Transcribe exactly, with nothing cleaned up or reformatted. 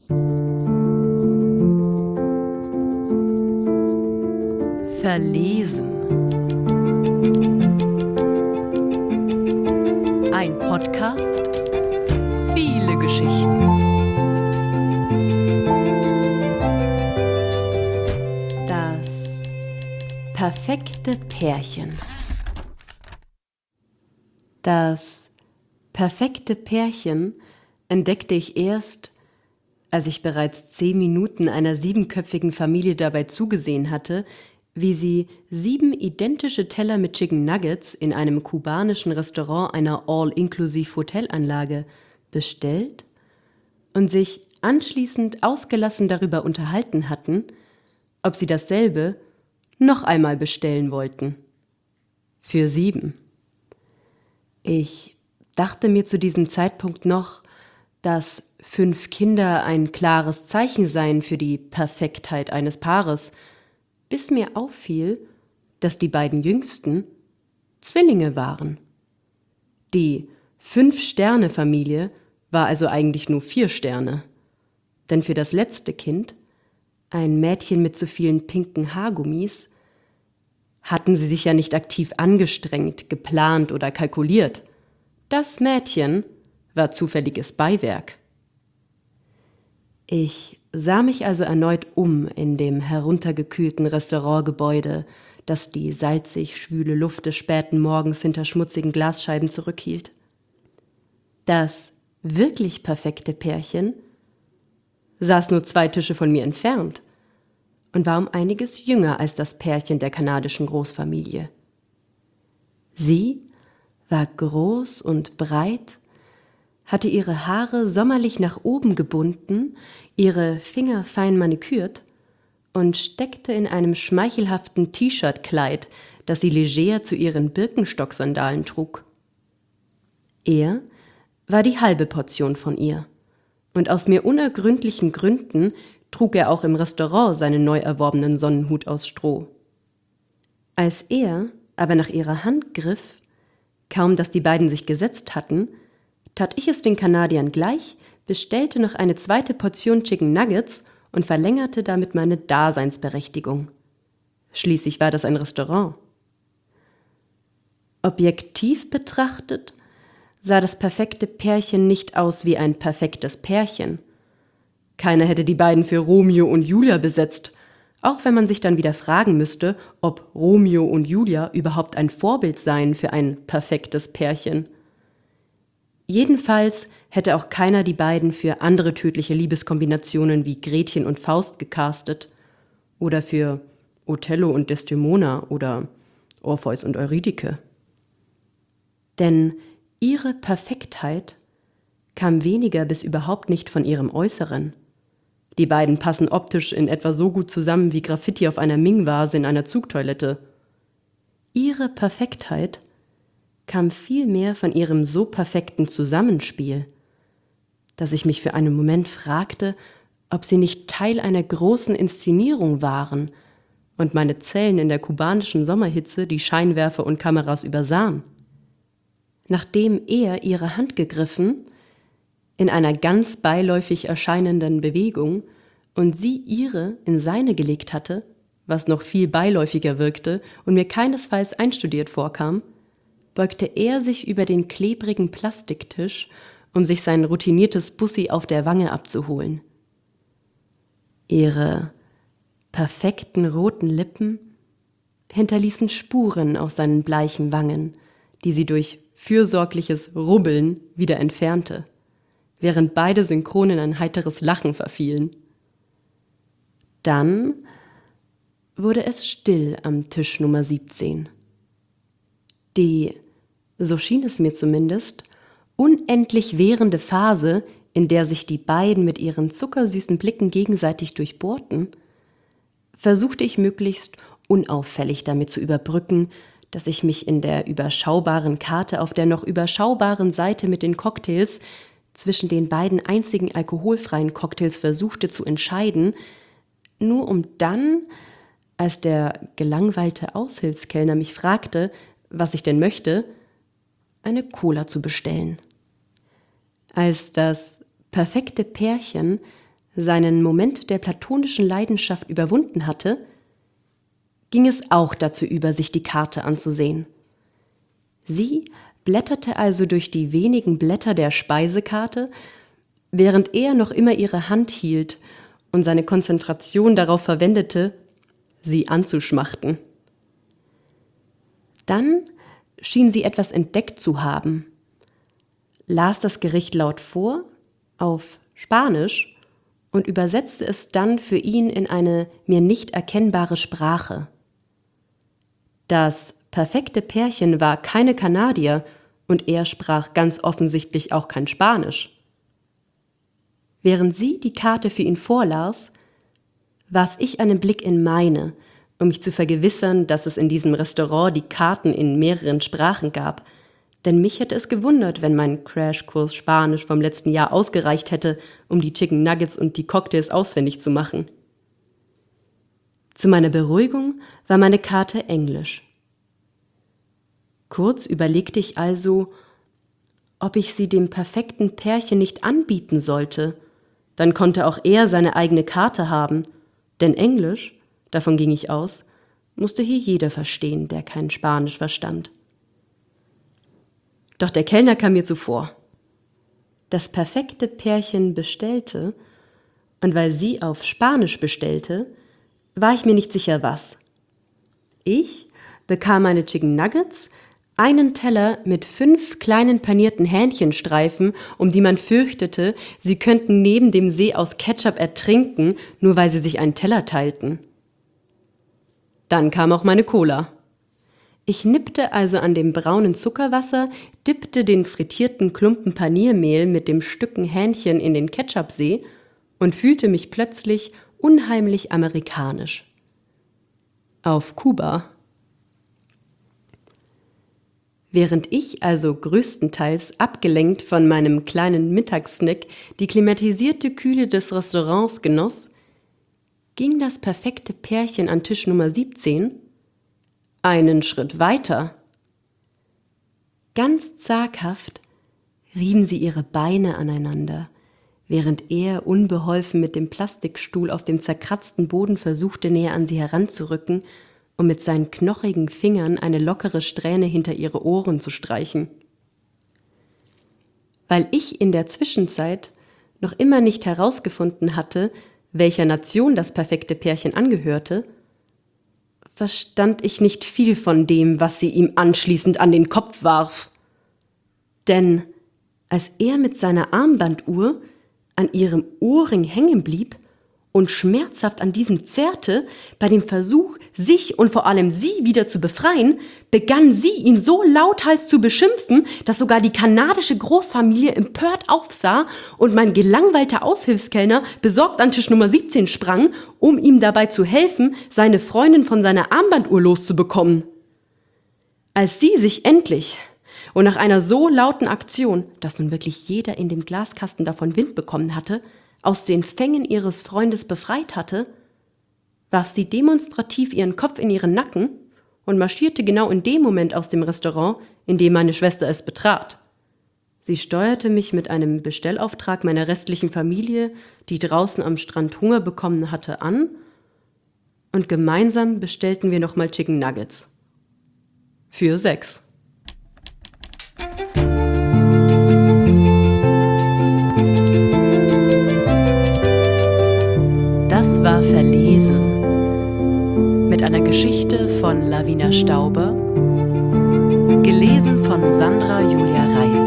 Verlesen. Ein Podcast, viele Geschichten. Das perfekte Pärchen. Das perfekte Pärchen entdeckte ich erst, als ich bereits zehn Minuten einer siebenköpfigen Familie dabei zugesehen hatte, wie sie sieben identische Teller mit Chicken Nuggets in einem kubanischen Restaurant einer All-Inclusive-Hotelanlage bestellt und sich anschließend ausgelassen darüber unterhalten hatten, ob sie dasselbe noch einmal bestellen wollten. Für sieben. Ich dachte mir zu diesem Zeitpunkt noch, dass fünf Kinder ein klares Zeichen seien für die Perfektheit eines Paares, bis mir auffiel, dass die beiden Jüngsten Zwillinge waren. Die Fünf-Sterne-Familie war also eigentlich nur vier Sterne. Denn für das letzte Kind, ein Mädchen mit so vielen pinken Haargummis, hatten sie sich ja nicht aktiv angestrengt, geplant oder kalkuliert. Das Mädchen war zufälliges Beiwerk. Ich sah mich also erneut um in dem heruntergekühlten Restaurantgebäude, das die salzig schwüle Luft des späten Morgens hinter schmutzigen Glasscheiben zurückhielt. Das wirklich perfekte Pärchen saß nur zwei Tische von mir entfernt und war um einiges jünger als das Pärchen der kanadischen Großfamilie. Sie war groß und breit, hatte ihre Haare sommerlich nach oben gebunden, ihre Finger fein manikürt und steckte in einem schmeichelhaften T-Shirt-Kleid, das sie leger zu ihren Birkenstock-Sandalen trug. Er war die halbe Portion von ihr, und aus mir unergründlichen Gründen trug er auch im Restaurant seinen neu erworbenen Sonnenhut aus Stroh. Als er aber nach ihrer Hand griff, kaum dass die beiden sich gesetzt hatten, tat ich es den Kanadiern gleich, bestellte noch eine zweite Portion Chicken Nuggets und verlängerte damit meine Daseinsberechtigung. Schließlich war das ein Restaurant. Objektiv betrachtet sah das perfekte Pärchen nicht aus wie ein perfektes Pärchen. Keiner hätte die beiden für Romeo und Julia besetzt, auch wenn man sich dann wieder fragen müsste, ob Romeo und Julia überhaupt ein Vorbild seien für ein perfektes Pärchen. Jedenfalls hätte auch keiner die beiden für andere tödliche Liebeskombinationen wie Gretchen und Faust gecastet oder für Othello und Desdemona oder Orpheus und Eurydike. Denn ihre Perfektheit kam weniger bis überhaupt nicht von ihrem Äußeren. Die beiden passen optisch in etwa so gut zusammen wie Graffiti auf einer Ming-Vase in einer Zugtoilette. Ihre Perfektheit kam vielmehr von ihrem so perfekten Zusammenspiel, dass ich mich für einen Moment fragte, ob sie nicht Teil einer großen Inszenierung waren und meine Zellen in der kubanischen Sommerhitze die Scheinwerfer und Kameras übersahen. Nachdem er ihre Hand gegriffen, in einer ganz beiläufig erscheinenden Bewegung, und sie ihre in seine gelegt hatte, was noch viel beiläufiger wirkte und mir keinesfalls einstudiert vorkam, beugte er sich über den klebrigen Plastiktisch, um sich sein routiniertes Bussi auf der Wange abzuholen. Ihre perfekten roten Lippen hinterließen Spuren auf seinen bleichen Wangen, die sie durch fürsorgliches Rubbeln wieder entfernte, während beide synchron in ein heiteres Lachen verfielen. Dann wurde es still am Tisch Nummer siebzehn. Die, so schien es mir zumindest, unendlich währende Phase, in der sich die beiden mit ihren zuckersüßen Blicken gegenseitig durchbohrten, versuchte ich möglichst unauffällig damit zu überbrücken, dass ich mich in der überschaubaren Karte auf der noch überschaubaren Seite mit den Cocktails zwischen den beiden einzigen alkoholfreien Cocktails versuchte zu entscheiden, nur um dann, als der gelangweilte Aushilfskellner mich fragte, was ich denn möchte, eine Cola zu bestellen. Als das perfekte Pärchen seinen Moment der platonischen Leidenschaft überwunden hatte, ging es auch dazu über, sich die Karte anzusehen. Sie blätterte also durch die wenigen Blätter der Speisekarte, während er noch immer ihre Hand hielt und seine Konzentration darauf verwendete, sie anzuschmachten. Dann schien sie etwas entdeckt zu haben, las das Gericht laut vor, auf Spanisch, und übersetzte es dann für ihn in eine mir nicht erkennbare Sprache. Das perfekte Pärchen war keine Kanadier und er sprach ganz offensichtlich auch kein Spanisch. Während sie die Karte für ihn vorlas, warf ich einen Blick in meine, um mich zu vergewissern, dass es in diesem Restaurant die Karten in mehreren Sprachen gab, denn mich hätte es gewundert, wenn mein Crashkurs Spanisch vom letzten Jahr ausgereicht hätte, um die Chicken Nuggets und die Cocktails auswendig zu machen. Zu meiner Beruhigung war meine Karte Englisch. Kurz überlegte ich also, ob ich sie dem perfekten Pärchen nicht anbieten sollte. Dann konnte auch er seine eigene Karte haben, denn Englisch, davon ging ich aus, musste hier jeder verstehen, der kein Spanisch verstand. Doch der Kellner kam mir zuvor. Das perfekte Pärchen bestellte, und weil sie auf Spanisch bestellte, war ich mir nicht sicher, was. Ich bekam meine Chicken Nuggets, einen Teller mit fünf kleinen panierten Hähnchenstreifen, um die man fürchtete, sie könnten neben dem See aus Ketchup ertrinken, nur weil sie sich einen Teller teilten. Dann kam auch meine Cola. Ich nippte also an dem braunen Zuckerwasser, dippte den frittierten Klumpen Paniermehl mit dem Stücken Hähnchen in den Ketchupsee und fühlte mich plötzlich unheimlich amerikanisch. Auf Kuba. Während ich also größtenteils abgelenkt von meinem kleinen Mittagssnack die klimatisierte Kühle des Restaurants genoss, ging das perfekte Pärchen an Tisch Nummer siebzehn einen Schritt weiter. Ganz zaghaft rieben sie ihre Beine aneinander, während er unbeholfen mit dem Plastikstuhl auf dem zerkratzten Boden versuchte, näher an sie heranzurücken, um mit seinen knochigen Fingern eine lockere Strähne hinter ihre Ohren zu streichen. Weil ich in der Zwischenzeit noch immer nicht herausgefunden hatte, welcher Nation das perfekte Pärchen angehörte, verstand ich nicht viel von dem, was sie ihm anschließend an den Kopf warf. Denn als er mit seiner Armbanduhr an ihrem Ohrring hängen blieb und schmerzhaft an diesem zerrte, bei dem Versuch, sich und vor allem sie wieder zu befreien, begann sie, ihn so lauthals zu beschimpfen, dass sogar die kanadische Großfamilie empört aufsah und mein gelangweilter Aushilfskellner besorgt an Tisch Nummer siebzehn sprang, um ihm dabei zu helfen, seine Freundin von seiner Armbanduhr loszubekommen. Als sie sich endlich und nach einer so lauten Aktion, dass nun wirklich jeder in dem Glaskasten davon Wind bekommen hatte, aus den Fängen ihres Freundes befreit hatte, warf sie demonstrativ ihren Kopf in ihren Nacken und marschierte genau in dem Moment aus dem Restaurant, in dem meine Schwester es betrat. Sie steuerte mich mit einem Bestellauftrag meiner restlichen Familie, die draußen am Strand Hunger bekommen hatte, an, und gemeinsam bestellten wir nochmal Chicken Nuggets. Für sechs. Das war Verlesen. Mit einer Geschichte von Lavina Stauber. Gelesen von Sandra Julia Reil.